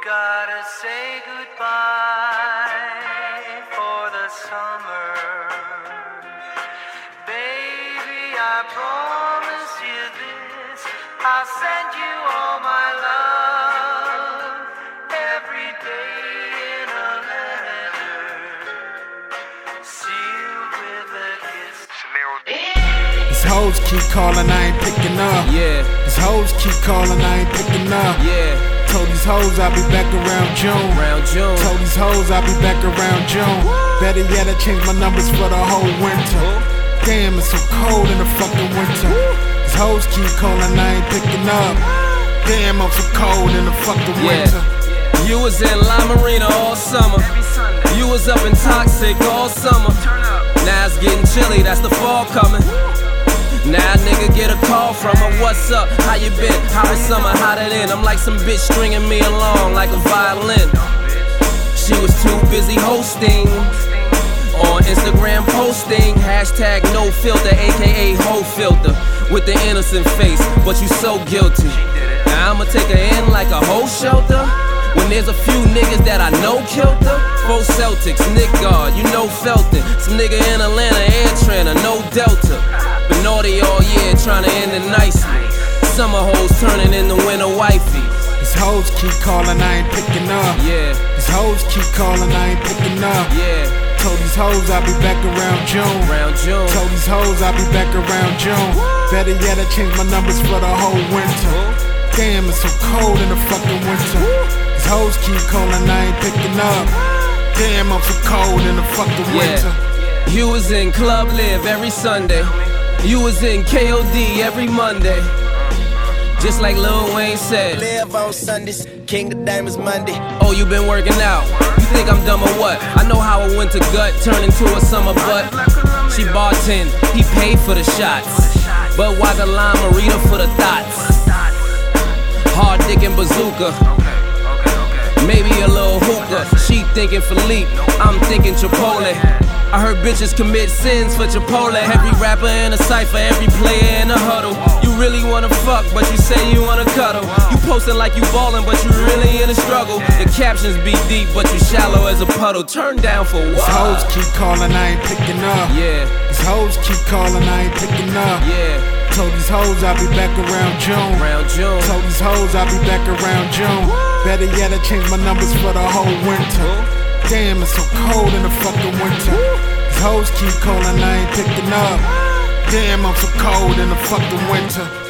gotta say goodbye for the summer. Baby, I promise you this, I'll send you all my love every day in a letter, sealed with a kiss. These hoes keep calling, I ain't picking up. Yeah. These hoes keep calling, I ain't picking up. Yeah. Told these hoes I'll be back around June. Told these hoes I'll be back around June. Better yet, I changed my numbers for the whole winter. Damn, it's so cold in the fucking winter. These hoes keep calling, I ain't picking up. Damn, I'm so cold in the fucking winter. You was in La Marina all summer. You was up in Toxic all summer. Now it's getting chilly, that's the fall coming. Now nigga get a call from her, what's up, how you been, how was summer, how that in? I'm like some bitch stringing me along like a violin. She was too busy hosting, on Instagram posting, hashtag no filter, aka hoe filter, with the innocent face, but you so guilty. Now I'ma take her in like a hoe shelter, when there's a few niggas that I know killed her. 4 Celtics, Nick Guard, you know Felton, some nigga in Atlanta, Air Trainer, no Delta. Been naughty all year, tryna end it nicely. Summer hoes turning into winter wifey. These hoes keep calling, I ain't picking up. Yeah. These hoes keep calling, I ain't picking up. Yeah. Told these hoes I'll be back around June. Told these hoes I'll be back around June. Better yet, I changed my numbers for the whole winter. Damn, it's so cold in the fucking winter. These hoes keep calling, I ain't picking up. Damn, I'm so cold in the fucking winter. You was in Club Live every Sunday. You was in KOD every Monday. Just like Lil Wayne said, live on Sundays, King of Diamonds Monday. Oh, you been working out? You think I'm dumb or what? I know how a winter gut turned into a summer butt. She bartend, he paid for the shots. But why the lime marita for the thoughts? Hard dick and bazooka. Maybe a little hookah. She thinking Philippe, I'm thinking Chipotle. I heard bitches commit sins for Chipotle. Every rapper in a cypher, every player in a huddle. You really wanna fuck, but you say you wanna cuddle. You posting like you ballin', but you really in a struggle. The captions be deep, but you shallow as a puddle. Turn down for what? These hoes keep calling, I ain't picking up. Yeah. These hoes keep calling, I ain't picking up. Yeah. Told these hoes I'll be back around June. Told these hoes I'll be back around June. Better yet, I changed my numbers for the whole winter. Damn, it's so cold in the fucking winter. These hoes keep calling, I ain't picking up. Damn, I'm so cold in the fucking winter.